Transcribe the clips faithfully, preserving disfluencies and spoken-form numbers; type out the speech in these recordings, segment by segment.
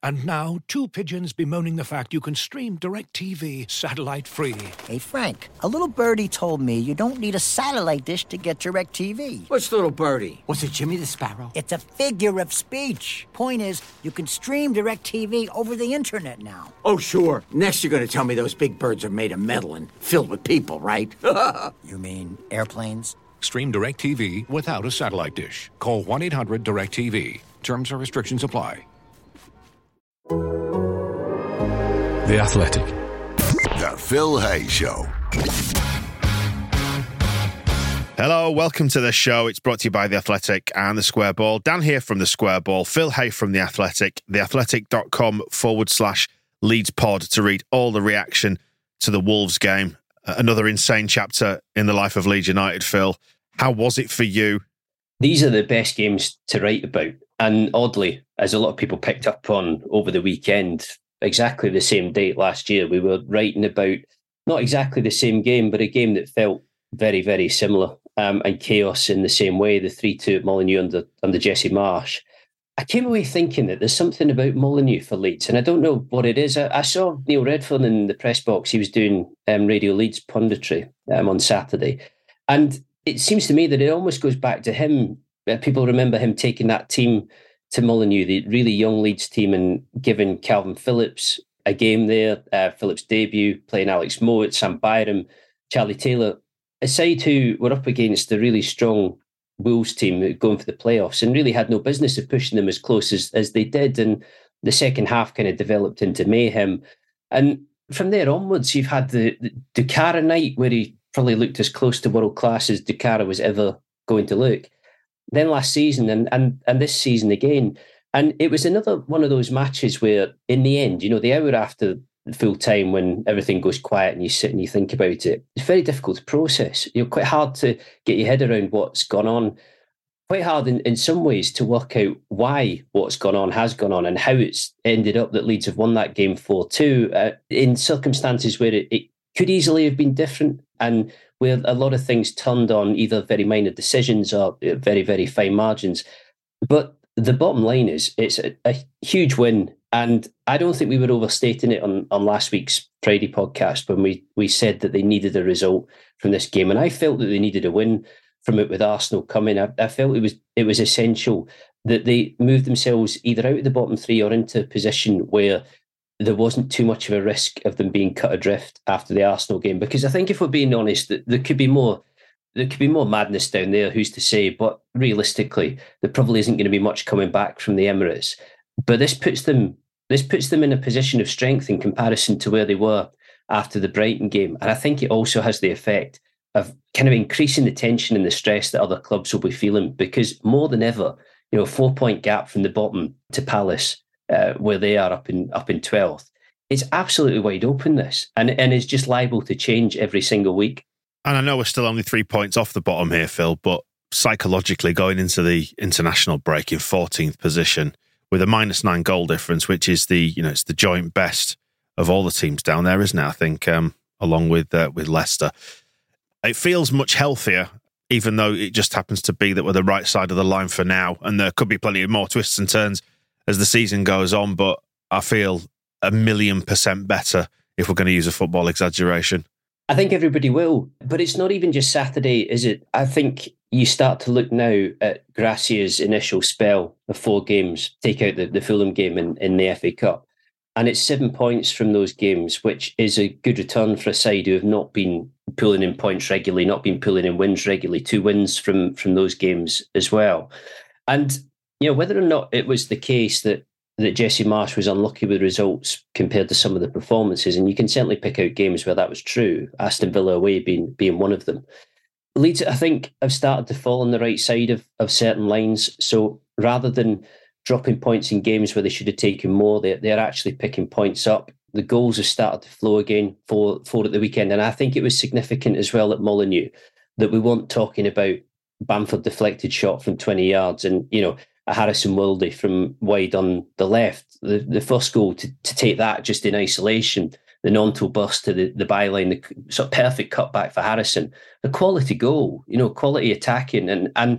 And now, two pigeons bemoaning the fact you can stream DirecTV satellite-free. Hey, Frank, a little birdie told me you don't need a satellite dish to get DirecTV. What's little birdie? Was it Jimmy the Sparrow? It's a figure of speech. Point is, you can stream DirecTV over the internet now. Oh, sure. Next you're going to tell me those big birds are made of metal and filled with people, right? You mean airplanes? Stream DirecTV without a satellite dish. Call one eight hundred direct T V. Terms and restrictions apply. The Athletic. The Phil Hay Show. Hello, welcome to the show. It's brought to you by The Athletic and The Square Ball. Dan here from The Square Ball, Phil Hay from The Athletic, theathletic.com forward slash Leeds pod to read all the reaction to the Wolves game. Uh, another insane chapter in the life of Leeds United, Phil. How was it for you? These are the best games to write about. And oddly, as a lot of people picked up on over the weekend, exactly the same date last year, we were writing about not exactly the same game, but a game that felt very, very similar um, and chaos in the same way, the three two at Molineux under, under Jesse Marsch. I came away thinking that there's something about Molineux for Leeds, and I don't know what it is. I, I saw Neil Redfern in the press box. He was doing um, Radio Leeds punditry um, on Saturday. And it seems to me that it almost goes back to him. Uh, people remember him taking that team to Molineux, the really young Leeds team, and giving Calvin Phillips a game there, uh, Phillips' debut, playing Alex Mowat, Sam Byram, Charlie Taylor, a side who were up against the really strong Wolves team going for the playoffs and really had no business of pushing them as close as, as they did. And the second half kind of developed into mayhem. And from there onwards, you've had the, the Dukara night where he probably looked as close to world class as Dukara was ever going to look. Then last season and, and and this season again. And it was another one of those matches where in the end, you know, the hour after full time when everything goes quiet and you sit and you think about it, it's very difficult to process. You know, quite hard to get your head around what's gone on. Quite hard in, in some ways to work out why what's gone on has gone on and how it's ended up that Leeds have won that game four two uh, in circumstances where it, it could easily have been different and where a lot of things turned on either very minor decisions or very, very fine margins. But the bottom line is it's a, a huge win. And I don't think we were overstating it on, on last week's Friday podcast when we, we said that they needed a result from this game. And I felt that they needed a win from it with Arsenal coming. I, I felt it was it was essential that they moved themselves either out of the bottom three or into a position where there wasn't too much of a risk of them being cut adrift after the Arsenal game. Because I think if we're being honest, that there could be more there could be more madness down there, who's to say? But realistically, there probably isn't going to be much coming back from the Emirates. But this puts them this puts them in a position of strength in comparison to where they were after the Brighton game. And I think it also has the effect of kind of increasing the tension and the stress that other clubs will be feeling, because more than ever, you know, four point gap from the bottom to Palace, uh, where they are up in up in twelfth, it's absolutely wide open, this, and and it's just liable to change every single week. And I know we're still only three points off the bottom here, Phil, but psychologically going into the international break in fourteenth position with a minus nine goal difference, which is the, you know, it's the joint best of all the teams down there, isn't it? I think, um, along with uh, with Leicester. It feels much healthier, even though it just happens to be that we're the right side of the line for now. And there could be plenty of more twists and turns as the season goes on. But I feel a million percent better, if we're going to use a football exaggeration. I think everybody will. But it's not even just Saturday, is it? I think you start to look now at Gracia's initial spell of four games, take out the, the Fulham game in, in the F A Cup. And it's seven points from those games, which is a good return for a side who have not been pulling in points regularly, not been pulling in wins regularly. Two wins from from those games as well. And, you know, whether or not it was the case that that Jesse Marsch was unlucky with results compared to some of the performances, and you can certainly pick out games where that was true, Aston Villa away being being one of them. Leeds, I think, have started to fall on the right side of, of certain lines. So rather than dropping points in games where they should have taken more, they're, they're actually picking points up. The goals have started to flow again for, for at the weekend. And I think it was significant as well at Molineux that we weren't talking about Bamford deflected shot from twenty yards and, you know, a Harrison Wilde from wide on the left. The, the first goal to, to take that just in isolation, the Gnonto burst to the, the byline, the sort of perfect cutback for Harrison. A quality goal, you know, quality attacking. And, and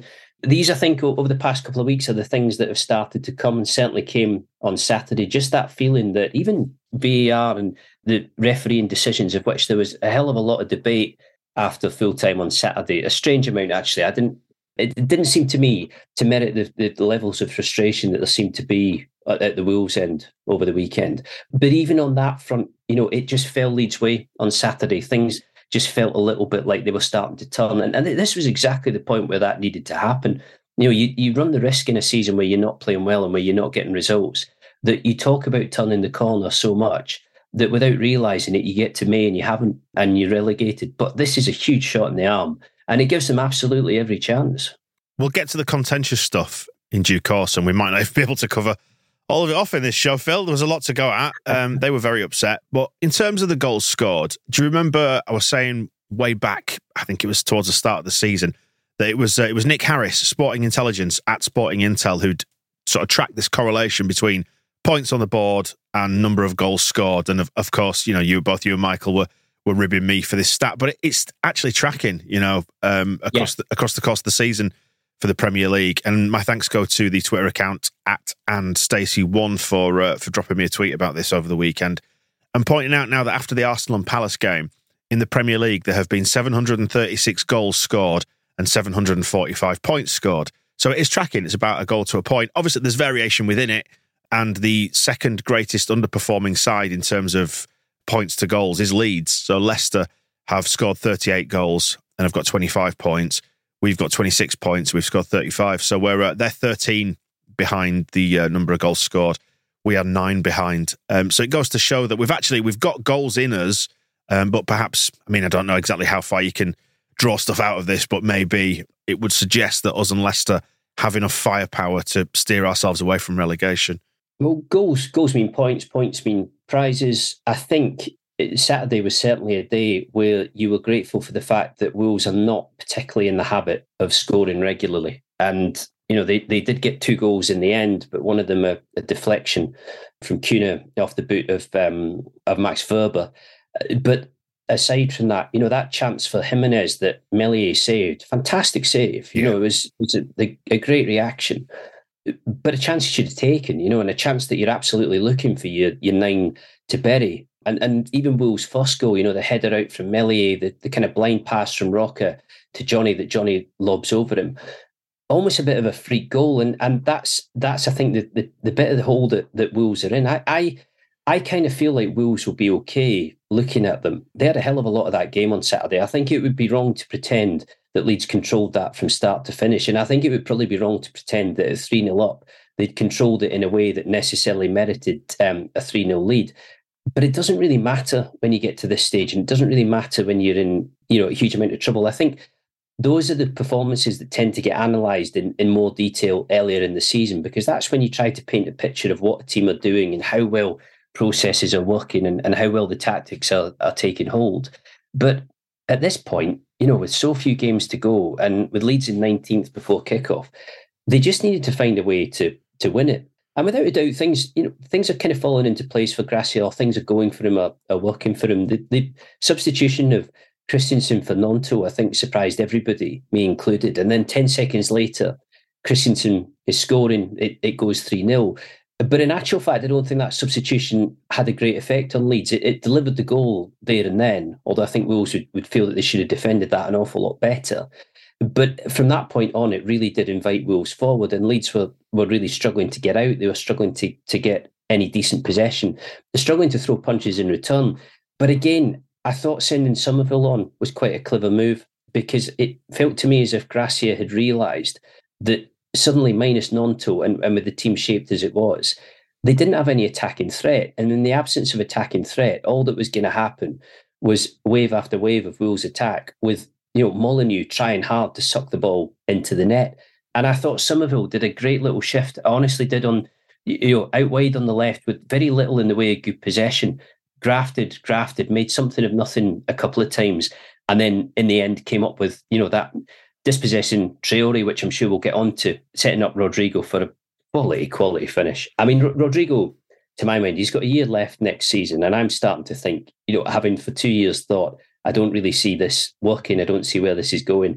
these, I think, over the past couple of weeks are the things that have started to come, and certainly came on Saturday. Just that feeling that even V A R and the refereeing decisions, of which there was a hell of a lot of debate after full time on Saturday, a strange amount actually. I didn't. It didn't seem to me to merit the, the levels of frustration that there seemed to be at, at the Wolves end over the weekend. But even on that front, you know, it just fell Leeds' way on Saturday. Things just felt a little bit like they were starting to turn. And, and this was exactly the point where that needed to happen. You know, you, you run the risk in a season where you're not playing well and where you're not getting results, that you talk about turning the corner so much that without realising it, you get to May and you haven't, and you're relegated. But this is a huge shot in the arm. And it gives them absolutely every chance. We'll get to the contentious stuff in due course, and we might not be able to cover all of it off in this show, Phil. There was a lot to go at. Um, they were very upset. But in terms of the goals scored, do you remember I was saying way back, I think it was towards the start of the season, that it was uh, it was Nick Harris, Sporting Intelligence at Sporting Intel, who'd sort of tracked this correlation between points on the board and number of goals scored. And of, of course, you know, you both you and Michael were were ribbing me for this stat, but it's actually tracking, you know, um, across yeah. the, across the course of the season for the Premier League. And my thanks go to the Twitter account at and Stacey one for uh, for dropping me a tweet about this over the weekend and pointing out now that after the Arsenal and Palace game in the Premier League, there have been seven hundred thirty-six goals scored and seven hundred forty-five points scored. So it is tracking. It's about a goal to a point. Obviously, there's variation within it, and the second greatest underperforming side in terms of points to goals is Leeds. So Leicester have scored thirty-eight goals and have got twenty-five points. We've got twenty-six points. We've scored thirty-five. So we're uh, they're thirteen behind the uh, number of goals scored. We are nine behind. Um, so it goes to show that we've actually we've got goals in us, um, but perhaps I mean I don't know exactly how far you can draw stuff out of this, but maybe it would suggest that us and Leicester have enough firepower to steer ourselves away from relegation. Well, goals goals mean points, points mean prizes. I think Saturday was certainly a day where you were grateful for the fact that Wolves are not particularly in the habit of scoring regularly. And, you know, they, they did get two goals in the end, but one of them a, a deflection from Cunha off the boot of um, of Max Verber. But aside from that, you know, that chance for Jimenez that Meslier saved, fantastic save. You yeah. know, it was, it was a, a great reaction. But a chance you should have taken, you know, and a chance that you're absolutely looking for your, your nine to bury. And and even Wolves' first goal, you know, the header out from Meslier, the, the kind of blind pass from Roca to Johnny that Johnny lobs over him. Almost a bit of a freak goal. And and that's, that's I think, the, the, the bit of the hole that, that Wolves are in. I, I I kind of feel like Wolves will be okay looking at them. They had a hell of a lot of that game on Saturday. I think it would be wrong to pretend that Leeds controlled that from start to finish. And I think it would probably be wrong to pretend that at three nil up, they'd controlled it in a way that necessarily merited um, a three nil lead. But it doesn't really matter when you get to this stage, and it doesn't really matter when you're in, you know, a huge amount of trouble. I think those are the performances that tend to get analysed in, in more detail earlier in the season, because that's when you try to paint a picture of what a team are doing and how well processes are working and, and how well the tactics are, are taking hold. But at this point, you know, with so few games to go and with Leeds in nineteenth before kickoff, they just needed to find a way to to win it. And without a doubt, things, you know, things are kind of falling into place for Gracia. Things are going for him, are, are working for him. The, the substitution of Christensen for Gnonto, I think, surprised everybody, me included. And then ten seconds later, Christensen is scoring. It, it goes three nil. But in actual fact, I don't think that substitution had a great effect on Leeds. It, it delivered the goal there and then, although I think Wolves would, would feel that they should have defended that an awful lot better. But from that point on, it really did invite Wolves forward, and Leeds were, were really struggling to get out. They were struggling to, to get any decent possession. They're struggling to throw punches in return. But again, I thought sending Somerville on was quite a clever move, because it felt to me as if Gracia had realised that suddenly, minus Gnonto, and, and with the team shaped as it was, they didn't have any attacking threat. And in the absence of attacking threat, all that was going to happen was wave after wave of Wolves' attack, with, you know, Molineux trying hard to suck the ball into the net. And I thought Somerville did a great little shift. I honestly did on, you know, out wide on the left with very little in the way of good possession. Grafted, grafted, made something of nothing a couple of times. And then in the end came up with, you know, that dispossessing Traore, which I'm sure we'll get on to, setting up Rodrigo for a quality, quality finish. I mean, R- Rodrigo, to my mind, he's got a year left next season. And I'm starting to think, you know, having for two years thought, I don't really see this working. I don't see where this is going.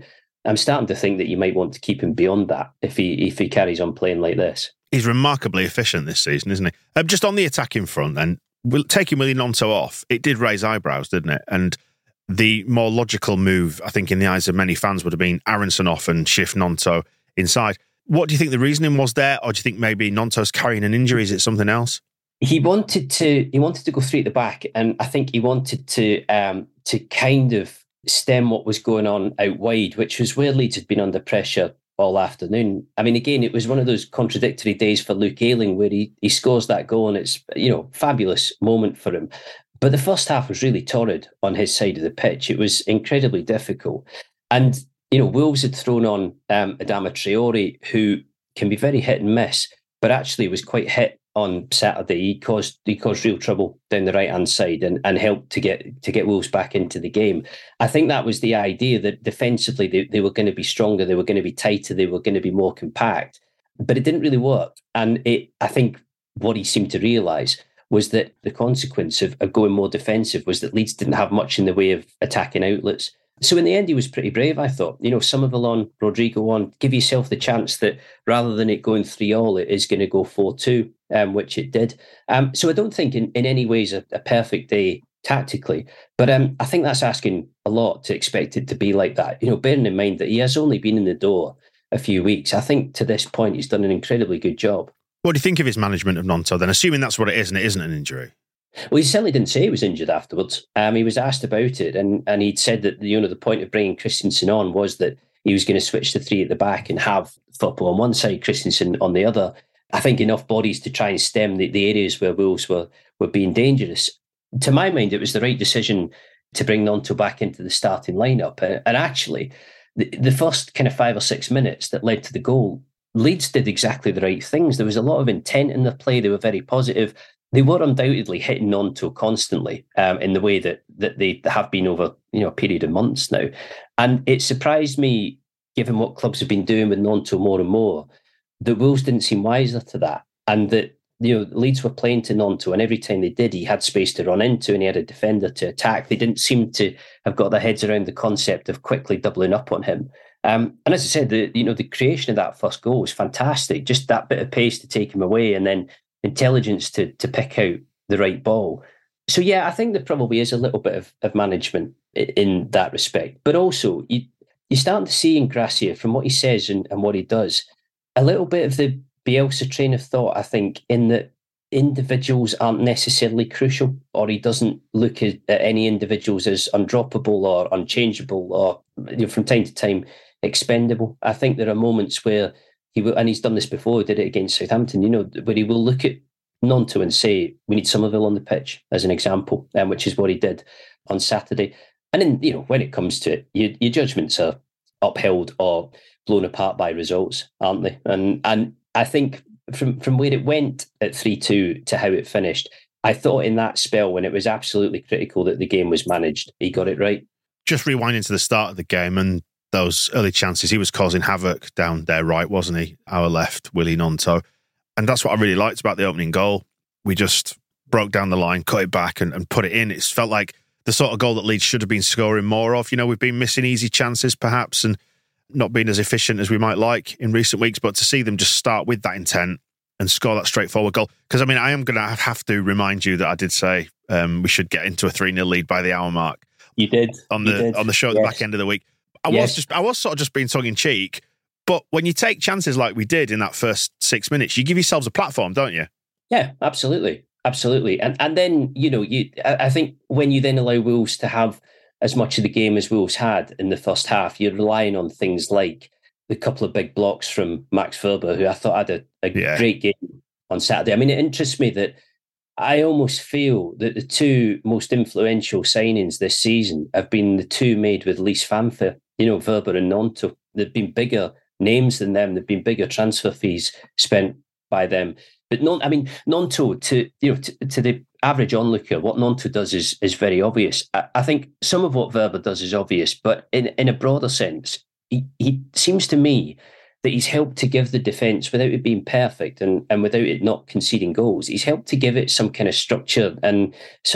I'm starting to think that you might want to keep him beyond that if he if he carries on playing like this. He's remarkably efficient this season, isn't he? Um, just on the attacking front, then, taking Willy Gnonto off, it did raise eyebrows, didn't it? And the more logical move, I think, in the eyes of many fans would have been Aronson off and shift Gnonto inside. What do you think the reasoning was there? Or do you think maybe Gnonto's carrying an injury? Is it something else? He wanted to he wanted to go three at the back, and I think he wanted to um, to kind of stem what was going on out wide, which was where Leeds had been under pressure all afternoon. I mean, again, it was one of those contradictory days for Luke Ayling where he, he scores that goal and it's, you know, fabulous moment for him. But the first half was really torrid on his side of the pitch. It was incredibly difficult. And, you know, Wolves had thrown on um, Adama Traore, who can be very hit and miss, but actually was quite hit on Saturday. He caused he caused real trouble down the right-hand side and, and helped to get to get Wolves back into the game. I think that was the idea, that defensively they, they were going to be stronger, they were going to be tighter, they were going to be more compact. But it didn't really work. And it, I think what he seemed to realise was that the consequence of, of going more defensive was that Leeds didn't have much in the way of attacking outlets. So in the end, he was pretty brave, I thought. You know, Somerville on, Rodrigo on, give yourself the chance that rather than it going three all, it is going to go four two, um, which it did. Um, so I don't think in, in any ways a, a perfect day tactically, but um, I think that's asking a lot to expect it to be like that. You know, bearing in mind that he has only been in the door a few weeks, I think to this point he's done an incredibly good job. What do you think of his management of Gnonto then, assuming that's what it is and it isn't an injury? Well, he certainly didn't say he was injured afterwards. Um, he was asked about it, and and he'd said that, you know, the point of bringing Christensen on was that he was going to switch the three at the back and have Firpo on one side, Christensen on the other. I think enough bodies to try and stem the, the areas where Wolves were were being dangerous. To my mind, it was the right decision to bring Gnonto back into the starting lineup. And, and actually, the, the first kind of five or six minutes that led to the goal, Leeds did exactly the right things. There was a lot of intent in the play. They were very positive. They were undoubtedly hitting Gnonto constantly um, in the way that that they have been over, you know, a period of months now. And it surprised me, given what clubs have been doing with Gnonto more and more, that Wolves didn't seem wiser to that. And that, you know, Leeds were playing to Gnonto, and every time they did, he had space to run into and he had a defender to attack. They didn't seem to have got their heads around the concept of quickly doubling up on him. Um, and as I said, the you know the creation of that first goal was fantastic. Just that bit of pace to take him away, and then intelligence to to pick out the right ball. So yeah, I think there probably is a little bit of, of management in that respect. But also, you, you're starting to see in Gracia, from what he says and, and what he does, a little bit of the Bielsa train of thought, I think, in that individuals aren't necessarily crucial, or he doesn't look at, at any individuals as undroppable or unchangeable or, you know, from time to time expendable. I think there are moments where he will, and he's done this before, he did it against Southampton, you know, where he will look at Gnonto and say, we need Somerville on the pitch, as an example, um, which is what he did on Saturday. And then, you know, when it comes to it, your, your judgments are upheld or blown apart by results, aren't they? And and I think from, from where it went at three two to how it finished, I thought in that spell when it was absolutely critical that the game was managed, he got it right. Just rewinding to the start of the game and those early chances, he was causing havoc down there right, wasn't he? Our left, Willy Gnonto. And that's what I really liked about the opening goal. We just broke down the line, cut it back and, and put it in. It felt like the sort of goal that Leeds should have been scoring more of. You know, we've been missing easy chances perhaps and not being as efficient as we might like in recent weeks, but to see them just start with that intent and score that straightforward goal. Because, I mean, I am going to have to remind you that I did say um, we should get into a three nil lead by the hour mark. You did. On the did. on the show at yes. the back end of the week. I yes. was just I was sort of just being tongue-in-cheek, but when you take chances like we did in that first six minutes, you give yourselves a platform, don't you? Yeah, absolutely. Absolutely. And and then, you know, you I, I think when you then allow Wolves to have as much of the game as Wolves had in the first half, you're relying on things like the couple of big blocks from Max Wöber, who I thought had a, a yeah. great game on Saturday. I mean, it interests me that I almost feel that the two most influential signings this season have been the two made with least fanfare. You know, Wöber and Gnonto. There've been bigger names than them. There've been bigger transfer fees spent by them. But non, I mean, Gnonto, to you know, to, to the average onlooker, what Gnonto does is is very obvious. I, I think some of what Wöber does is obvious, but in in a broader sense, he, he seems to me that he's helped to give the defence, without it being perfect and, and without it not conceding goals, he's helped to give it some kind of structure and some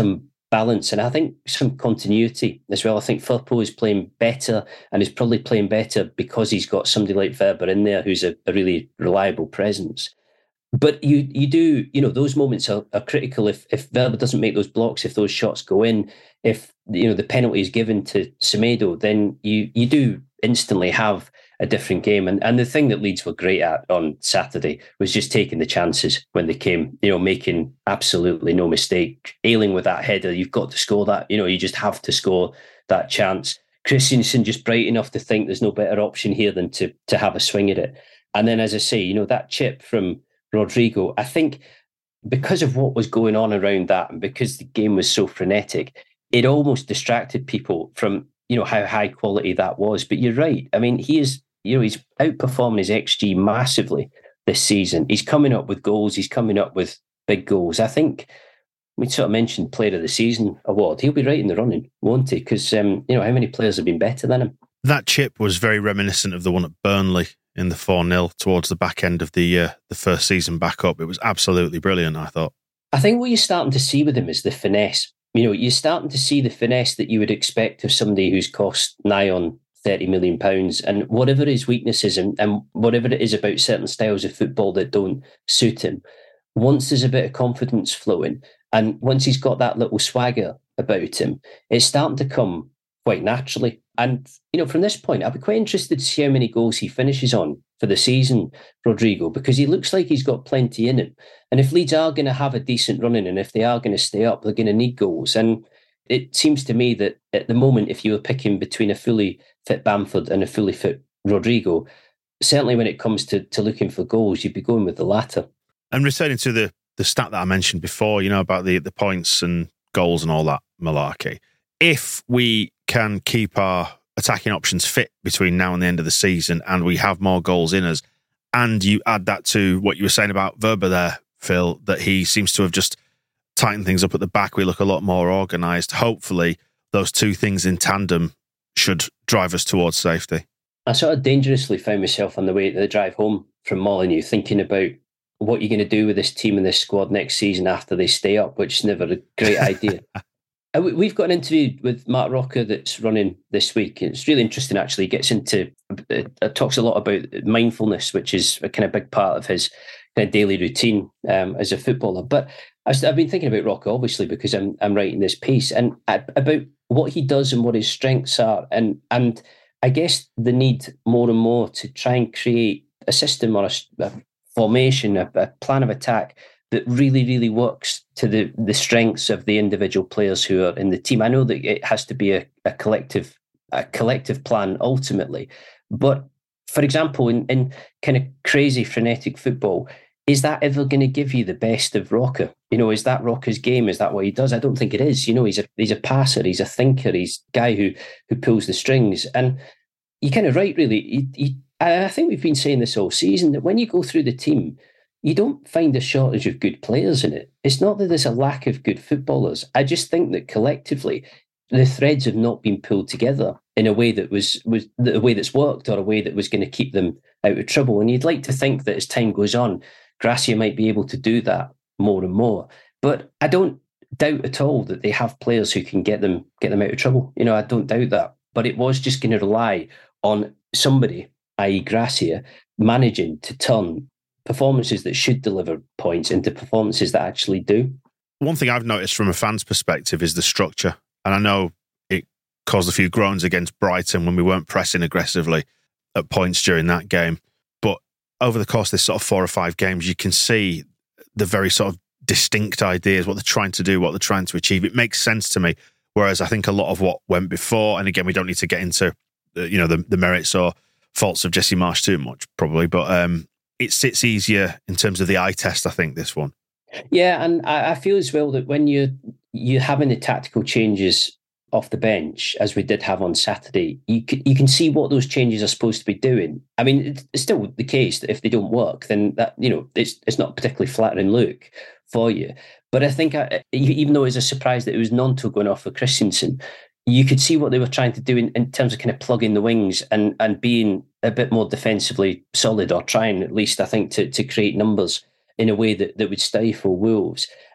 balance, and I think some continuity as well. I think Firpo is playing better, and is probably playing better because he's got somebody like Wöber in there who's a, a really reliable presence. But you you do, you know, those moments are, are critical. If if Wöber doesn't make those blocks, if those shots go in, if, you know, the penalty is given to Semedo, then you you do instantly have a different game. And and the thing that Leeds were great at on Saturday was just taking the chances when they came, you know, making absolutely no mistake. Ayling with that header, you've got to score that, you know, you just have to score that chance. Christensen just bright enough to think there's no better option here than to to have a swing at it. And then, as I say, you know, that chip from Rodrigo, I think because of what was going on around that and because the game was so frenetic, it almost distracted people from, you know, how high quality that was. But you're right. I mean, he is, you know, he's outperforming his X G massively this season. He's coming up with goals. He's coming up with big goals. I think we sort of mentioned Player of the Season award. He'll be right in the running, won't he? Because, um, you know, how many players have been better than him? That chip was very reminiscent of the one at Burnley in the four nil towards the back end of the uh, the first season back up. It was absolutely brilliant, I thought. I think what you're starting to see with him is the finesse. You know, you're starting to see the finesse that you would expect of somebody who's cost nigh on thirty million pounds, and whatever his weaknesses and, and whatever it is about certain styles of football that don't suit him, once there's a bit of confidence flowing and once he's got that little swagger about him, it's starting to come quite naturally. And, you know, from this point, I'll be quite interested to see how many goals he finishes on for the season, Rodrigo, because he looks like he's got plenty in him. And if Leeds are going to have a decent run in, and if they are going to stay up, they're going to need goals. And it seems to me that at the moment, if you were picking between a fully fit Bamford and a fully fit Rodrigo, certainly when it comes to, to looking for goals, you'd be going with the latter. And returning to the, the stat that I mentioned before, you know, about the, the points and goals and all that malarkey, if we can keep our attacking options fit between now and the end of the season and we have more goals in us, and you add that to what you were saying about Wöber there, Phil, that he seems to have just tightened things up at the back, we look a lot more organised. Hopefully those two things in tandem should drive us towards safety. I sort of dangerously found myself on the way to the drive home from Molineux thinking about what you're going to do with this team and this squad next season after they stay up, which is never a great idea. We've got an interview with Mark Rocker that's running this week. It's really interesting, actually. He gets into, it talks a lot about mindfulness, which is a kind of big part of his kind of daily routine um, as a footballer. But I've been thinking about Rocker, obviously, because I'm I'm writing this piece, and about what he does and what his strengths are. And, and I guess the need more and more to try and create a system or a, a formation, a, a plan of attack that really, really works to the, the strengths of the individual players who are in the team. I know that it has to be a, a collective a collective plan ultimately. But for example, in, in kind of crazy frenetic football, is that ever going to give you the best of Rocker? You know, is that Rocker's game? Is that what he does? I don't think it is. You know, he's a he's a passer, he's a thinker, he's a guy who who pulls the strings. And you're kind of right, really. He, he, I think we've been saying this all season, that when you go through the team, you don't find a shortage of good players in it. It's not that there's a lack of good footballers. I just think that collectively, the threads have not been pulled together in a way that was, was the way that's worked, or a way that was going to keep them out of trouble. And you'd like to think that as time goes on, Gracia might be able to do that more and more. But I don't doubt at all that they have players who can get them get them out of trouble. You know, I don't doubt that. But it was just going to rely on somebody, that is. Gracia, managing to turn performances that should deliver points into performances that actually do. One thing I've noticed from a fan's perspective is the structure. And I know it caused a few groans against Brighton when we weren't pressing aggressively at points during that game. But over the course of this sort of four or five games, you can see the very sort of distinct ideas, what they're trying to do, what they're trying to achieve. It makes sense to me. Whereas I think a lot of what went before, and again, we don't need to get into uh, you know the, the merits or faults of Jesse Marsch too much, probably, but um, it sits easier in terms of the eye test, I think, this one. Yeah, and I, I feel as well that when you you're having the tactical changes off the bench, as we did have on Saturday, you can, you can see what those changes are supposed to be doing. I mean, it's still the case that if they don't work, then that, you know, it's it's not a particularly flattering look for you. But I think, I, even though it was a surprise that it was Gnonto going off for Christensen, you could see what they were trying to do in, in terms of kind of plugging the wings and, and being a bit more defensively solid, or trying at least, I think, to, to create numbers in a way that, that would stifle Wolves.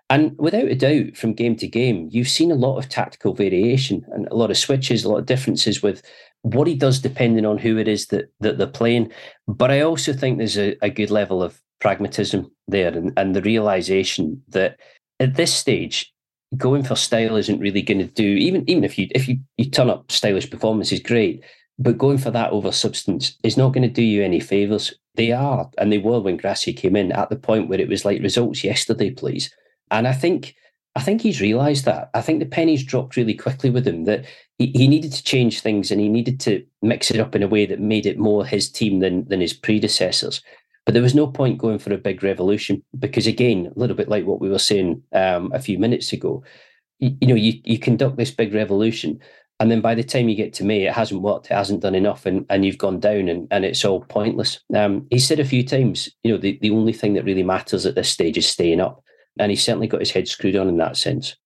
And without a doubt, from game to game, you've seen a lot of tactical variation and a lot of switches, a lot of differences with what he does depending on who it is that, that they're playing. But I also think there's a, a good level of pragmatism there and, and the realization that at this stage, going for style isn't really going to do, even even if you if you, you turn up stylish performances, great, but going for that over substance is not going to do you any favours. They are, and they were when Gracia came in, at the point where it was like results yesterday, please. And I think I think he's realised that. I think the pennies dropped really quickly with him, that he, he needed to change things and he needed to mix it up in a way that made it more his team than than his predecessors. But there was no point going for a big revolution because, again, a little bit like what we were saying um, a few minutes ago, you, you know, you, you conduct this big revolution and then by the time you get to May, it hasn't worked, it hasn't done enough, and, and you've gone down and, and it's all pointless. Um, he said a few times, you know, the, the only thing that really matters at this stage is staying up. And he's certainly got his head screwed on in that sense.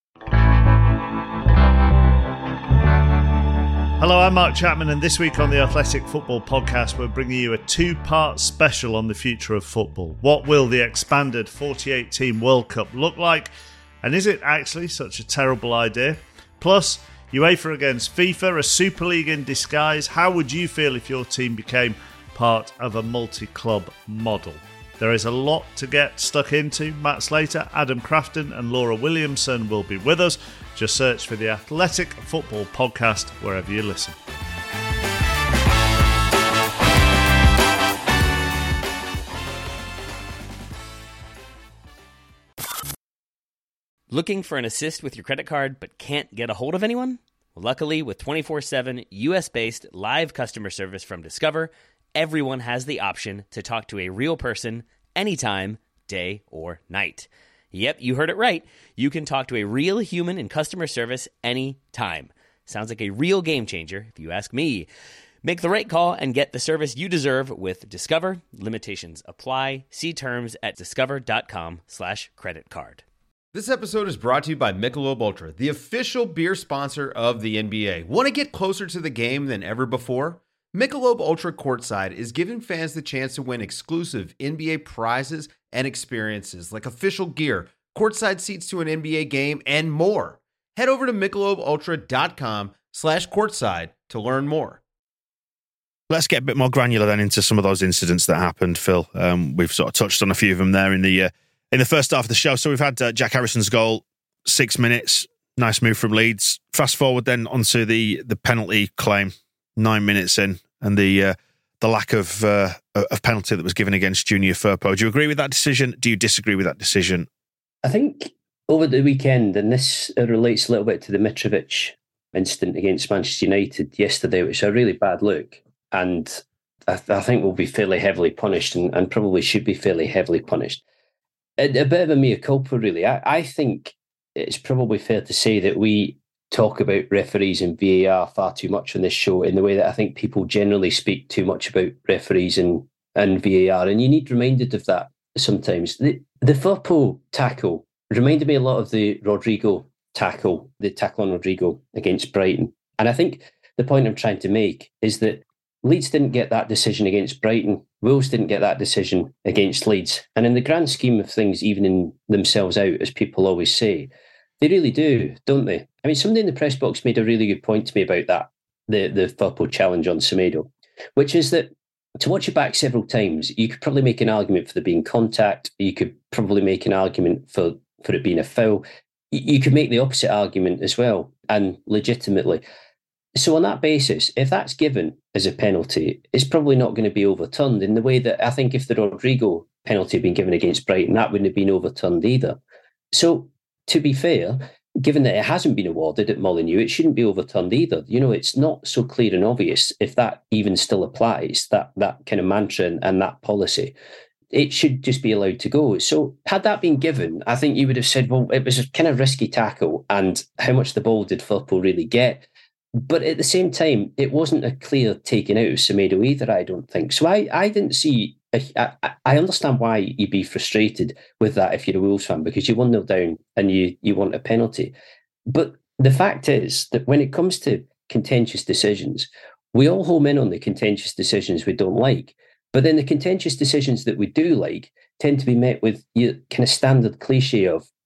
Hello, I'm Mark Chapman, and this week on the Athletic Football Podcast, we're bringing you a two-part special on the future of football. What will the expanded forty-eight team World Cup look like? And is it actually such a terrible idea? Plus, UEFA against FIFA, a Super League in disguise. How would you feel if your team became part of a multi-club model? There is a lot to get stuck into. Matt Slater, Adam Crafton and Laura Williamson will be with us. Just search for the Athletic Football Podcast wherever you listen. Looking for an assist with your credit card but can't get a hold of anyone? Luckily, with twenty-four seven U S-based live customer service from Discover, everyone has the option to talk to a real person anytime, day or night. Yep, you heard it right. You can talk to a real human in customer service anytime. Sounds like a real game changer, if you ask me. Make the right call and get the service you deserve with Discover. Limitations apply. See terms at discover.com slash credit card. This episode is brought to you by Michelob Ultra, the official beer sponsor of the N B A. Want to get closer to the game than ever before? Michelob Ultra Courtside is giving fans the chance to win exclusive N B A prizes and experiences like official gear, courtside seats to an N B A game, and more. Head over to michelobultra.com slash courtside to learn more. Let's get a bit more granular then into some of those incidents that happened, Phil. Um, we've sort of touched on a few of them there in the uh, in the first half of the show. So we've had uh, Jack Harrison's goal, six minutes, nice move from Leeds. Fast forward then onto the the penalty claim, nine minutes in, and the uh, the lack of uh, of penalty that was given against Junior Firpo. Do you agree with that decision? Do you disagree with that decision? I think over the weekend, and this relates a little bit to the Mitrovic incident against Manchester United yesterday, which is a really bad look. And I, th- I think will be fairly heavily punished and, and probably should be fairly heavily punished. A, a bit of a mea culpa, really. I, I think it's probably fair to say that we talk about referees and V A R far too much on this show, in the way that I think people generally speak too much about referees and, and V A R. And you need reminded of that sometimes. The, the Firpo tackle reminded me a lot of the Rodrigo tackle, the tackle on Rodrigo against Brighton. And I think the point I'm trying to make is that Leeds didn't get that decision against Brighton. Wolves didn't get that decision against Leeds. And in the grand scheme of things, evening themselves out, as people always say, they really do, don't they? I mean, somebody in the press box made a really good point to me about that, the, the Firpo challenge on Semedo, which is that to watch it back several times, you could probably make an argument for there being contact. You could probably make an argument for, for it being a foul. You could make the opposite argument as well, and legitimately. So on that basis, if that's given as a penalty, it's probably not going to be overturned in the way that I think if the Rodrigo penalty had been given against Brighton, that wouldn't have been overturned either. So to be fair, given that it hasn't been awarded at Molineux, it shouldn't be overturned either. You know, it's not so clear and obvious if that even still applies, that that kind of mantra and, and that policy. It should just be allowed to go. So had that been given, I think you would have said, well, it was a kind of risky tackle, and how much the ball did Firpo really get? But at the same time, it wasn't a clear taking out of Semedo either, I don't think. So I, I didn't see... A, I, I understand why you'd be frustrated with that if you're a Wolves fan, because you're one nil down and you, you want a penalty. But the fact is that when it comes to contentious decisions, we all home in on the contentious decisions we don't like. But then the contentious decisions that we do like tend to be met with your kind of standard cliche of,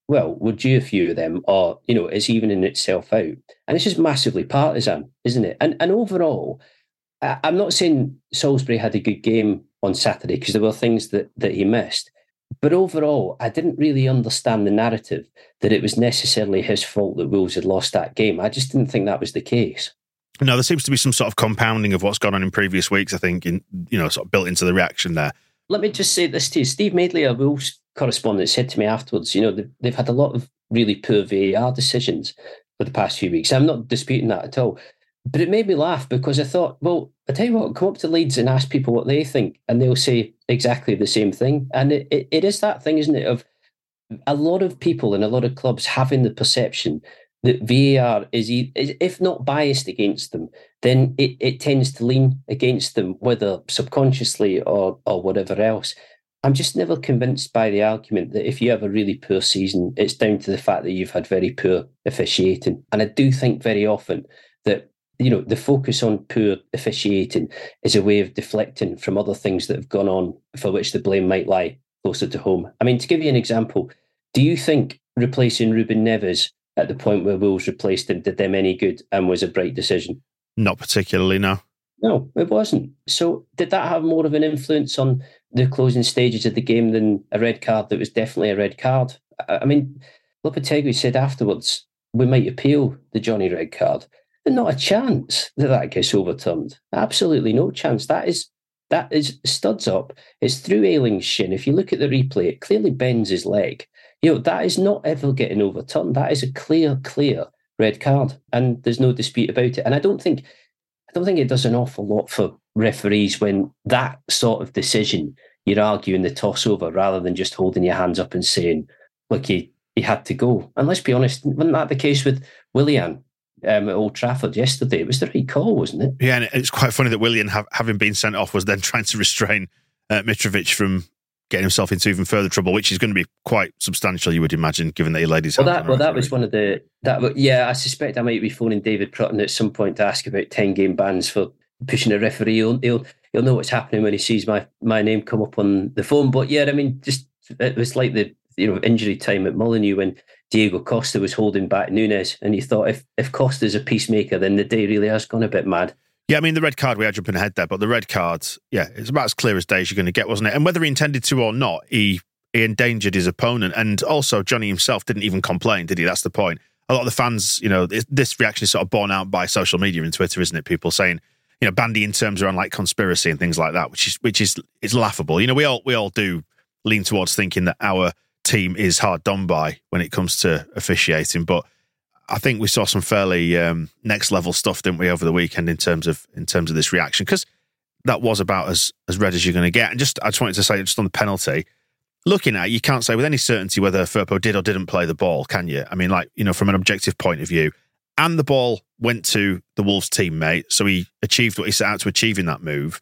well, we're due a few of them, or, you know, it's evening itself out. And it's just massively partisan, isn't it? And and overall, I, I'm not saying Salisbury had a good game on Saturday, because there were things that, that he missed. But overall, I didn't really understand the narrative that it was necessarily his fault that Wolves had lost that game. I just didn't think that was the case. No, there seems to be some sort of compounding of what's gone on in previous weeks, I think, in, you know, sort of built into the reaction there. Let me just say this to you. Steve Madeley, a Wolves correspondent, said to me afterwards, you know, they've, they've had a lot of really poor V A R decisions for the past few weeks. I'm not disputing that at all. But it made me laugh, because I thought, well, I tell you what, come up to Leeds and ask people what they think, and they'll say exactly the same thing. And it, it, it is that thing, isn't it, of a lot of people in a lot of clubs having the perception that V A R is, if not biased against them, then it, it tends to lean against them, whether subconsciously or or whatever else. I'm just never convinced by the argument that if you have a really poor season, it's down to the fact that you've had very poor officiating. And I do think very often that, you know, the focus on poor officiating is a way of deflecting from other things that have gone on for which the blame might lie closer to home. I mean, to give you an example, do you think replacing Ruben Neves at the point where Wolves replaced him did them any good and was a bright decision? Not particularly, no. No, it wasn't. So did that have more of an influence on the closing stages of the game than a red card that was definitely a red card? I mean, Lopetegui said afterwards, we might appeal the Johnny red card. But not a chance that that gets overturned. Absolutely no chance. That is that is studs up. It's through Ayling's shin. If you look at the replay, it clearly bends his leg. You know, that is not ever getting overturned. That is a clear, clear red card, and there's no dispute about it. And I don't think, I don't think it does an awful lot for referees when that sort of decision you're arguing the toss over, rather than just holding your hands up and saying, "Look, he he had to go." And let's be honest, wasn't that the case with Willian? Um, at Old Trafford yesterday? It was the right call, wasn't it? Yeah, and it's quite funny that Willian, have, having been sent off, was then trying to restrain uh, Mitrovic from getting himself into even further trouble, which is going to be quite substantial, you would imagine, given that he laid his well, hands that, on well, that referee. was one of the... that. Yeah, I suspect I might be phoning David Prutton at some point to ask about ten-game bans for pushing a referee. He'll, he'll, he'll know what's happening when he sees my, my name come up on the phone. But yeah, I mean, just it was like the you know injury time at Molineux when Diego Costa was holding back Nunes, and you thought if, if Costa's a peacemaker, then the day really has gone a bit mad. Yeah, I mean, the red card, we are jumping ahead there, but the red card, yeah, it's about as clear as day as you're going to get, wasn't it? And whether he intended to or not, he, he endangered his opponent. And also, Johnny himself didn't even complain, did he? That's the point. A lot of the fans, you know, this reaction is sort of borne out by social media and Twitter, isn't it? People saying, you know, bandying terms around like conspiracy and things like that, which is which is it's laughable. You know, we all we all do lean towards thinking that our team is hard done by when it comes to officiating, but I think we saw some fairly um, next level stuff, didn't we, over the weekend in terms of in terms of this reaction, because that was about as as red as you're going to get. And just I just wanted to say, just on the penalty, looking at it, you can't say with any certainty whether Firpo did or didn't play the ball, can you? I mean, like, you know, from an objective point of view, and the ball went to the Wolves teammate, so he achieved what he set out to achieve in that move,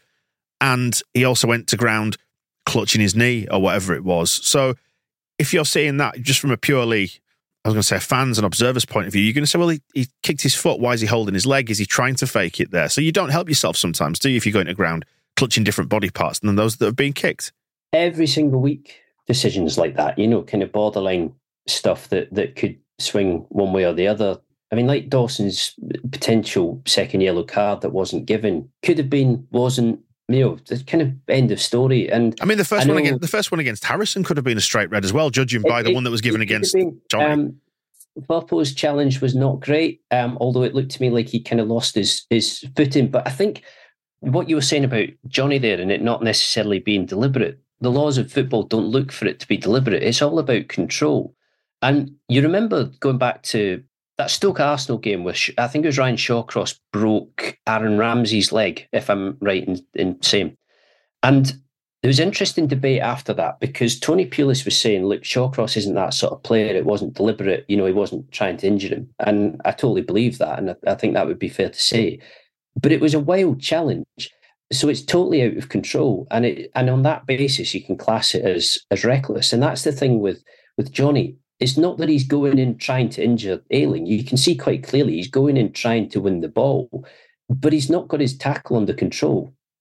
and he also went to ground clutching his knee or whatever it was. So if you're seeing that just from a purely, I was going to say, a fans and observers point of view, you're going to say, well, he, he kicked his foot. Why is he holding his leg? Is he trying to fake it there? So you don't help yourself sometimes, do you, if you're going to ground clutching different body parts than those that have been kicked? Every single week, decisions like that, you know, kind of borderline stuff that, that could swing one way or the other. I mean, like Dawson's potential second yellow card that wasn't given, could have been, wasn't. You know, it's kind of end of story. And I mean, the first know, one against the first one against Harrison could have been a straight red as well, judging by it, the it, one that was given against been, Johnny. Um, Firpo's challenge was not great, um, although it looked to me like he kind of lost his his footing. But I think what you were saying about Johnny there and it not necessarily being deliberate, the laws of football don't look for it to be deliberate. It's all about control. And you remember going back to that Stoke Arsenal game where I think it was Ryan Shawcross broke Aaron Ramsey's leg, if I'm right in, in saying. And there was interesting debate after that because Tony Pulis was saying, look, Shawcross isn't that sort of player. It wasn't deliberate. You know, he wasn't trying to injure him. And I totally believe that. And I, I think that would be fair to say. But it was a wild challenge. So it's totally out of control. And it, and on that basis, you can class it as as reckless. And that's the thing with, with Johnny. It's not that he's going in trying to injure Ayling. You can see quite clearly he's going in trying to win the ball, but he's not got his tackle under control.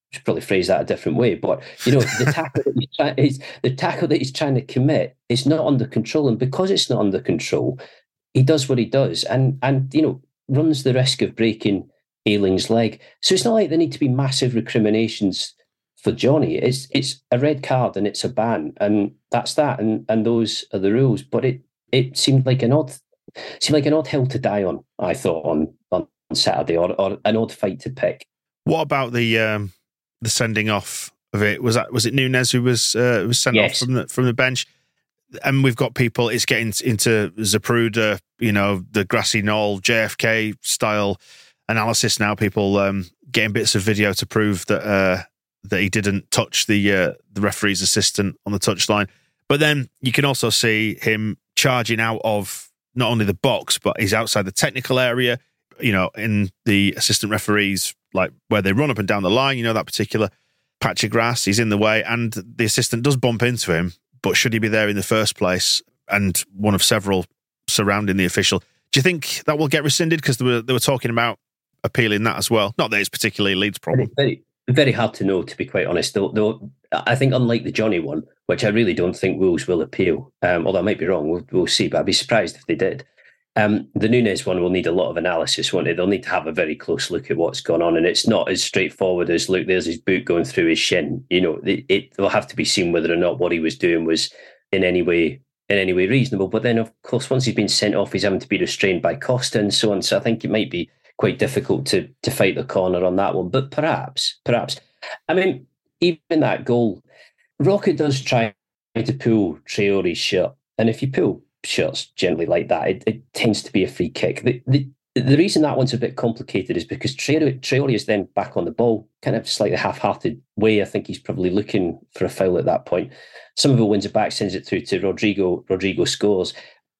should probably phrase that a different way, but you know, the tackle that he's trying, is the tackle that he's trying to commit is not under control, and because it's not under control, he does what he does, and and you know, runs the risk of breaking Ayling's leg. So it's not like there need to be massive recriminations for Johnny. It's it's a red card and it's a ban, and that's that, and and those are the rules. But it it seemed like an odd seemed like an odd hill to die on, I thought, on on Saturday, or, or an odd fight to pick. What about the um, the sending off of it? Was that was it Nunez who was uh, was sent Yes. off from the from the bench? And we've got people. It's getting into Zapruder, you know, the grassy knoll, J F K style analysis now. People um, getting bits of video to prove that uh, that he didn't touch the uh, the referee's assistant on the touchline. But then you can also see him charging out of not only the box, but he's outside the technical area. You know, in the assistant referees, like where they run up and down the line, you know, that particular patch of grass, he's in the way, and the assistant does bump into him, but should he be there in the first place? And one of several surrounding the official. Do you think that will get rescinded? Because they were, they were talking about appealing that as well. Not that it's particularly Leeds' problem. Very, very hard to know, to be quite honest. Though, though I think unlike the Johnny one, which I really don't think Wolves will appeal, um, although I might be wrong, we'll, we'll see, but I'd be surprised if they did. Um, the Nunez one will need a lot of analysis, won't it? They'll need to have a very close look at what's going on, and it's not as straightforward as, look, there's his boot going through his shin. You know, it, it will have to be seen whether or not what he was doing was in any way in any way reasonable. But then, of course, once he's been sent off, he's having to be restrained by Costa and so on. So I think it might be quite difficult to to fight the corner on that one. But perhaps, perhaps, I mean, even that goal, Roca does try to pull Traore's shirt, and if you pull shirts generally like that, it, it tends to be a free kick. The, the the reason that one's a bit complicated is because Traore, Traore is then back on the ball, kind of slightly half-hearted way. I think he's probably looking for a foul at that point. Somerville wins it back, sends it through to Rodrigo. Rodrigo scores.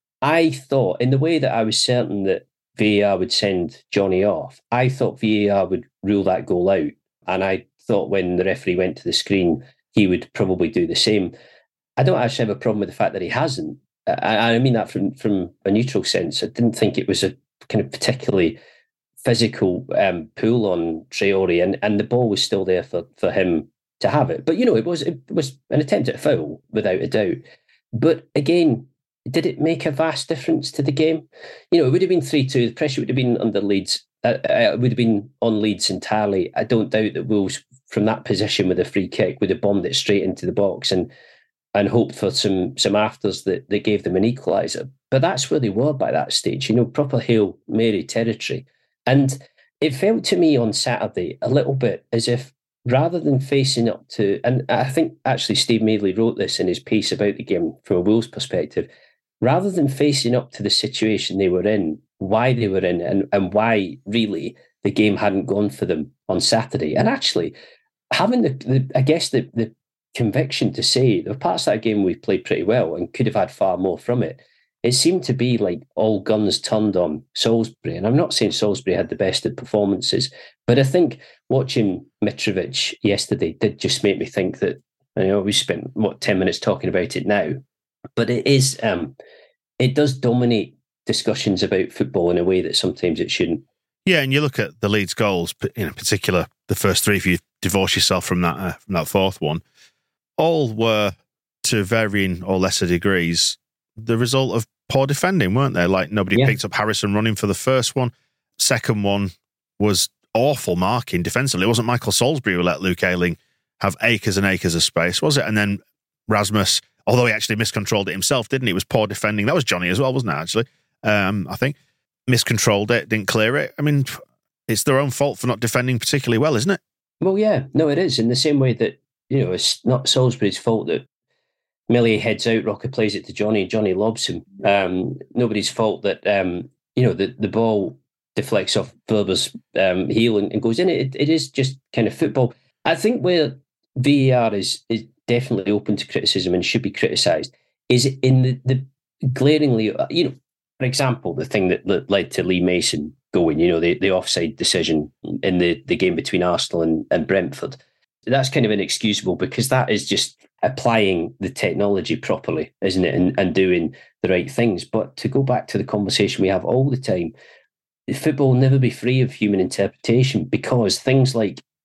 I thought, in the way that I was certain that V A R would send Johnny off, I thought V A R would rule that goal out. And I thought when the referee went to the screen, he would probably do the same. I don't actually have a problem with the fact that he hasn't. I, I mean that from, from a neutral sense. I didn't think it was a kind of particularly physical um, pull on Traore, and, and the ball was still there for, for him to have it. But, you know, it was it was an attempt at a foul, without a doubt. But again, did it make a vast difference to the game? You know, it would have been three two. The pressure would have been under Leeds. Uh, it would have been on Leeds entirely. I don't doubt that Wolves, from that position with a free kick, would have bombed it straight into the box and and hoped for some some afters that, that gave them an equaliser. But that's where they were by that stage, you know, proper Hail Mary territory. And it felt to me on Saturday a little bit as if, rather than facing up to, and I think actually Steve Madeley wrote this in his piece about the game from a Wolves perspective, rather than facing up to the situation they were in, why they were in, and, and why really the game hadn't gone for them on Saturday. And actually having the, the I guess the, the conviction to say there were parts of that game we played pretty well and could have had far more from it. It seemed to be like all guns turned on Salisbury. And I'm not saying Salisbury had the best of performances, but I think watching Mitrovic yesterday did just make me think that, you know, we spent, what, ten minutes talking about it now, but it is, um, it does dominate discussions about football in a way that sometimes it shouldn't. Yeah, and you look at the Leeds goals, in particular, the first three, if you divorce yourself from that uh, from that fourth one, all were, to varying or lesser degrees, the result of poor defending, weren't they? Like, nobody yeah. picked up Harrison running for the first one. Second one was awful marking defensively. It wasn't Michael Salisbury who let Luke Ayling have acres and acres of space, was it? And then Rasmus, although he actually miscontrolled it himself, didn't he? It was poor defending. That was Johnny as well, wasn't it, actually? Um, I think. Miscontrolled it, didn't clear it. I mean, it's their own fault for not defending particularly well, isn't it? Well, yeah. No, it is. In the same way that, you know, it's not Salisbury's fault that Millier heads out, Roca plays it to Johnny, Johnny lobs him. Um, nobody's fault that, um, you know, the, the ball deflects off Wöber's um, heel and, and goes in. It, it is just kind of football. I think where V A R is is definitely open to criticism and should be criticised is in the, the glaringly, you know, for example, the thing that, that led to Lee Mason going, you know, the, the offside decision in the, the game between Arsenal and, and Brentford. That's kind of inexcusable because that is just applying the technology properly, isn't it? And, and doing the right things. But to go back to the conversation we have all the time, football will never be free of human interpretation because things like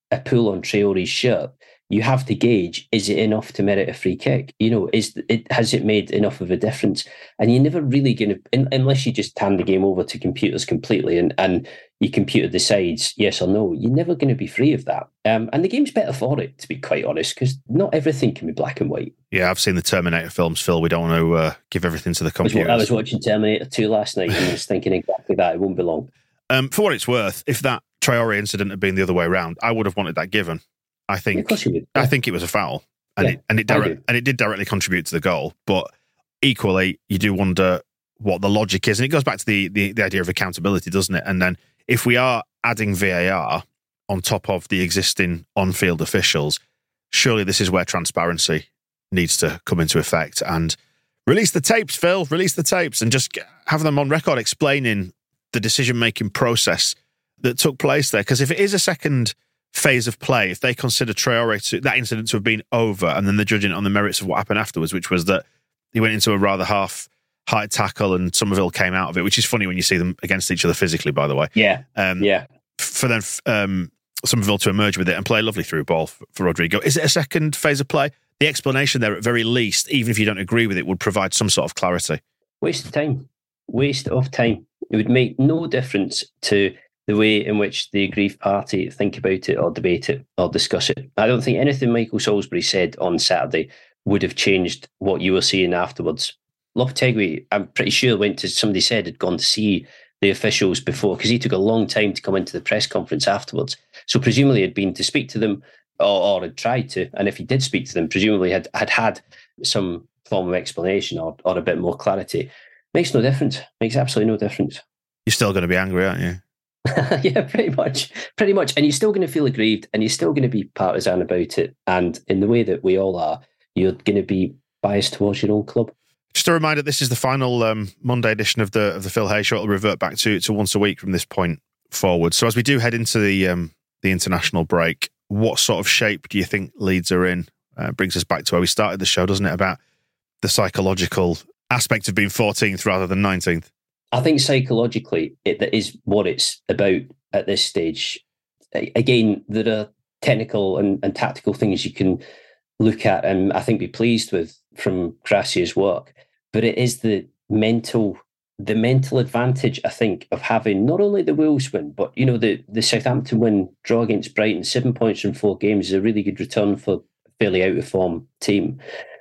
a pull on Traore's shirt, you have to gauge, is it enough to merit a free kick? You know, is it has it made enough of a difference? And you're never really going to, unless you just hand the game over to computers completely and, and your computer decides yes or no, you're never going to be free of that. Um, and the game's better for it, to be quite honest, because not everything can be black and white. Yeah, I've seen the Terminator films, Phil. We don't want to uh, give everything to the computers. I was, I was watching Terminator two last night and I was thinking exactly that. It won't be long. Um, for what it's worth, if that Traore incident had been the other way around, I would have wanted that given. I think of course you would. Yeah. I think it was a foul, and yeah, it and it direct, and it did directly contribute to the goal. But equally, you do wonder what the logic is, and it goes back to the, the the idea of accountability, doesn't it? And then if we are adding V A R on top of the existing on-field officials, surely this is where transparency needs to come into effect and release the tapes, Phil. Release the tapes and just have them on record explaining the decision-making process that took place there. Because if it is a second phase of play, if they consider Traore to, that incident to have been over, and then they're judging it on the merits of what happened afterwards, which was that he went into a rather half-height tackle and Somerville came out of it, which is funny when you see them against each other physically, by the way. Yeah, um, yeah. For then um, Somerville to emerge with it and play a lovely through ball for, for Rodrigo. Is it a second phase of play? The explanation there, at very least, even if you don't agree with it, would provide some sort of clarity. Waste of time. Waste of time. It would make no difference to the way in which the aggrieved party think about it or debate it or discuss it. I don't think anything Michael Salisbury said on Saturday would have changed what you were seeing afterwards. Lopetegui, I'm pretty sure, went to, somebody said, had gone to see the officials before, because he took a long time to come into the press conference afterwards. So presumably had been to speak to them or, or had tried to. And if he did speak to them, presumably had had, had some form of explanation or, or a bit more clarity. Makes no difference. Makes absolutely no difference. You're still going to be angry, aren't you? Yeah, pretty much. Pretty much. And you're still going to feel aggrieved and you're still going to be partisan about it. And in the way that we all are, you're going to be biased towards your own club. Just a reminder, this is the final um, Monday edition of the of the Phil Hay Show. It'll revert back to, to once a week from this point forward. So as we do head into the um, the international break, what sort of shape do you think Leeds are in? Uh, brings us back to where we started the show, doesn't it? About the psychological aspect of being fourteenth rather than nineteenth. I think psychologically, it, that is what it's about at this stage. Again, there are technical and, and tactical things you can look at and I think be pleased with from Gracia's work, but it is the mental, the mental advantage, I think, of having not only the Wolves win, but you know the the Southampton win, draw against Brighton, seven points from four games is a really good return for a fairly out of form team,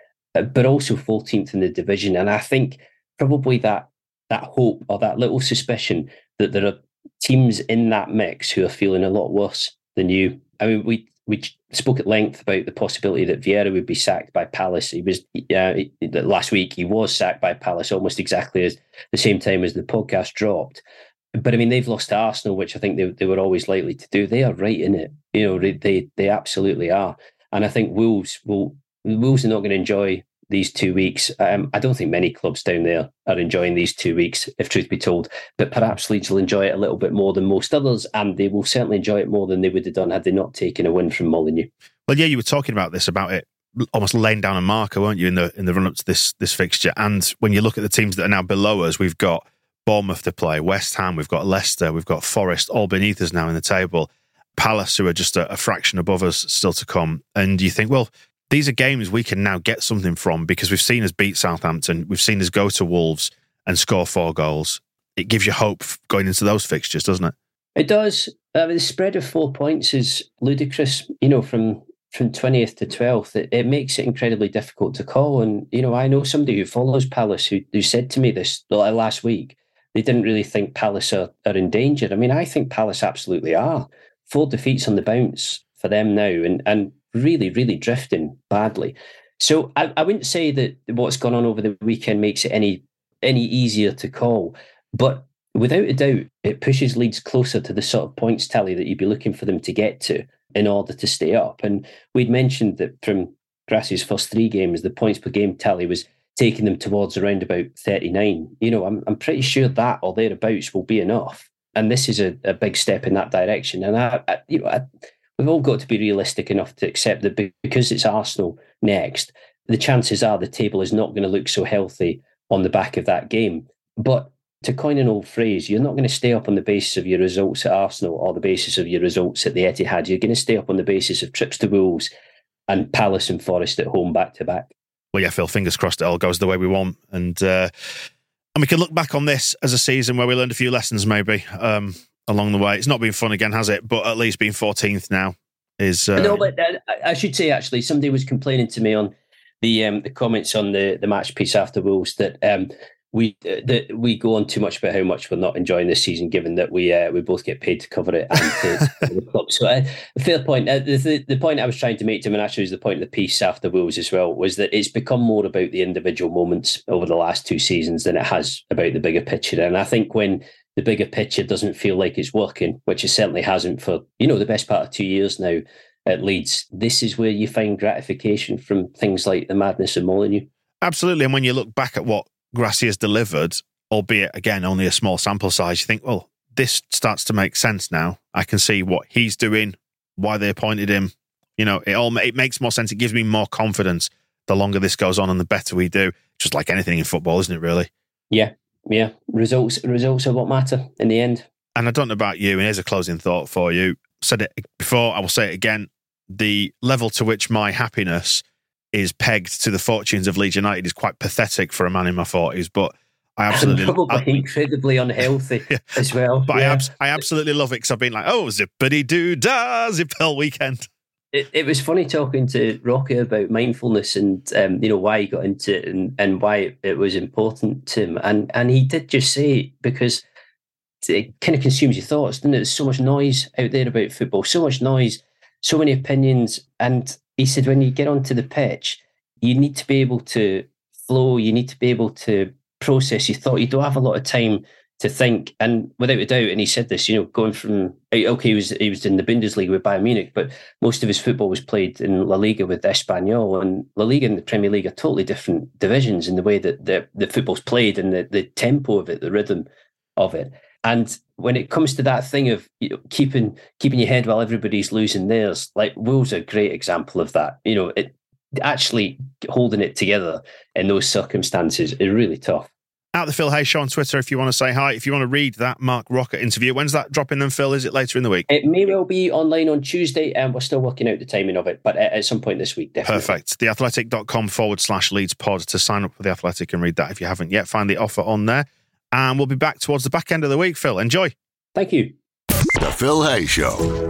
but also fourteenth in the division, and I think probably that. that hope or that little suspicion that there are teams in that mix who are feeling a lot worse than you. I mean, we we spoke at length about the possibility that Vieira would be sacked by Palace. He was uh, last week. He was sacked by Palace almost exactly as the same time as the podcast dropped. But I mean, they've lost to Arsenal, which I think they they were always likely to do. They are right in it. You know, they they absolutely are. And I think Wolves will Wolves are not going to enjoy these two weeks. Um, I don't think many clubs down there are enjoying these two weeks, if truth be told, but perhaps Leeds will enjoy it a little bit more than most others, and they will certainly enjoy it more than they would have done had they not taken a win from Molineux. Well, yeah, you were talking about this, about it almost laying down a marker, weren't you, in the in the run-up to this this fixture? And when you look at the teams that are now below us, we've got Bournemouth to play, West Ham, we've got Leicester, we've got Forest, all beneath us now in the table. Palace, who are just a, a fraction above us, still to come. And you think, well, these are games we can now get something from because we've seen us beat Southampton. We've seen us go to Wolves and score four goals. It gives you hope going into those fixtures, doesn't it? It does. I mean, the spread of four points is ludicrous, you know, from, from twentieth to twelfth. It, it makes it incredibly difficult to call. And, you know, I know somebody who follows Palace who, who said to me this last week, they didn't really think Palace are, are in danger. I mean, I think Palace absolutely are. Four defeats on the bounce for them now. And, and really, really drifting badly. So I, I wouldn't say that what's gone on over the weekend makes it any any easier to call. But without a doubt, it pushes Leeds closer to the sort of points tally that you'd be looking for them to get to in order to stay up. And we'd mentioned that from Gracia's first three games, the points per game tally was taking them towards around about thirty-nine. You know, I'm I'm pretty sure that or thereabouts will be enough. And this is a, a big step in that direction. And I, I you know, I, we've all got to be realistic enough to accept that because it's Arsenal next, the chances are the table is not going to look so healthy on the back of that game. But to coin an old phrase, you're not going to stay up on the basis of your results at Arsenal or the basis of your results at the Etihad. You're going to stay up on the basis of trips to Wolves and Palace and Forest at home back to back. Well, yeah, Phil, fingers crossed it all goes the way we want. And uh, and we can look back on this as a season where we learned a few lessons maybe um, along the way. It's not been fun again, has it? But at least being fourteenth now is... Uh... No, but uh, I should say, actually, somebody was complaining to me on the um, the comments on the, the match piece after Wolves that um, we uh, that we go on too much about how much we're not enjoying this season, given that we uh, we both get paid to cover it and to cover the club. So, uh, fair point. Uh, the, the point I was trying to make to him, and actually was the point of the piece after Wolves as well, was that it's become more about the individual moments over the last two seasons than it has about the bigger picture. And I think when the bigger picture doesn't feel like it's working, which it certainly hasn't for, you know, the best part of two years now at Leeds, this is where you find gratification from things like the madness of Molineux. Absolutely. And when you look back at what Grassi has delivered, albeit, again, only a small sample size, you think, well, this starts to make sense now. I can see what he's doing, why they appointed him. You know, it all it makes more sense. It gives me more confidence the longer this goes on and the better we do. Just like anything in football, isn't it, really? Yeah. Yeah, results results are what matter in the end. And I don't know about you, and here's a closing thought for you. Said it before, I will say it again. The level to which my happiness is pegged to the fortunes of Leeds United is quite pathetic for a man in my forties, but I absolutely... And probably I, incredibly unhealthy yeah. as well. But yeah. I, abs- I absolutely love it because I've been like, oh, zippity-doo-dah, Zippel weekend. It, it was funny talking to Rocky about mindfulness and um, you know why he got into it and, and why it was important to him. And and he did just say, because it kind of consumes your thoughts, doesn't it? There's so much noise out there about football, so much noise, so many opinions. And he said when you get onto the pitch, you need to be able to flow, you need to be able to process your thought. You don't have a lot of time to think, and without a doubt, and he said this, you know, going from, okay, he was he was in the Bundesliga with Bayern Munich, but most of his football was played in La Liga with Espanyol, and La Liga and the Premier League are totally different divisions in the way that the, the football's played and the, the tempo of it, the rhythm of it. And when it comes to that thing of, you know, keeping keeping your head while everybody's losing theirs, like Will's a great example of that. You know, it actually holding it together in those circumstances is really tough. At the Phil Hay Show on Twitter if you want to say hi. If you want to read that Mark Rocket interview, when's that dropping then, Phil? Is it later in the week? It may well be online on Tuesday, and we're still working out the timing of it, but at some point this week, definitely. Perfect. theathletic.com forward slash Leeds pod to sign up for The Athletic and read that if you haven't yet. Find the offer on there. And we'll be back towards the back end of the week, Phil. Enjoy. Thank you. The Phil Hay Show.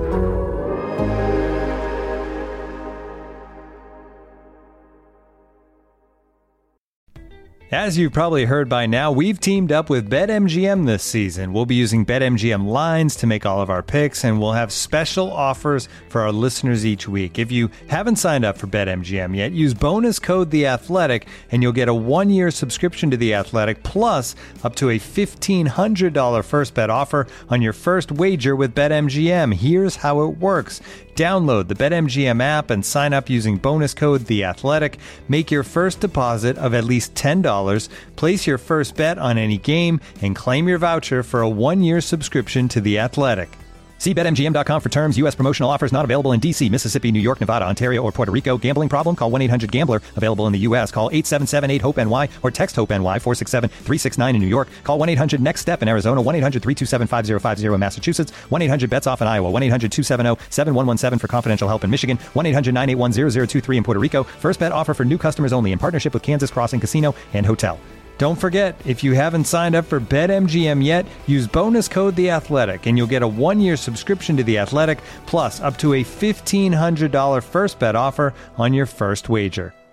As you've probably heard by now, we've teamed up with BetMGM this season. We'll be using BetMGM lines to make all of our picks, and we'll have special offers for our listeners each week. If you haven't signed up for BetMGM yet, use bonus code The Athletic, and you'll get a one-year subscription to The Athletic, plus up to a fifteen hundred dollars first bet offer on your first wager with BetMGM. Here's how it works. Download the BetMGM app and sign up using bonus code The Athletic. Make your first deposit of at least ten dollars, place your first bet on any game, and claim your voucher for a one-year subscription to The Athletic. See Bet M G M dot com for terms. U S promotional offers not available in D C, Mississippi, New York, Nevada, Ontario, or Puerto Rico. Gambling problem? Call one eight hundred gambler. Available in the U S. Call eight seven seven eight hope N Y or text HOPE-NY four six seven three six nine in New York. Call one eight hundred next step in Arizona. one eight hundred three two seven five zero five zero in Massachusetts. one eight hundred bets off in Iowa. one eight hundred two seven zero seven one one seven for confidential help in Michigan. one eight hundred nine eight one zero zero two three in Puerto Rico. First bet offer for new customers only in partnership with Kansas Crossing Casino and Hotel. Don't forget, if you haven't signed up for BetMGM yet, use bonus code The Athletic, and you'll get a one-year subscription to The Athletic, plus up to a fifteen hundred dollars first bet offer on your first wager.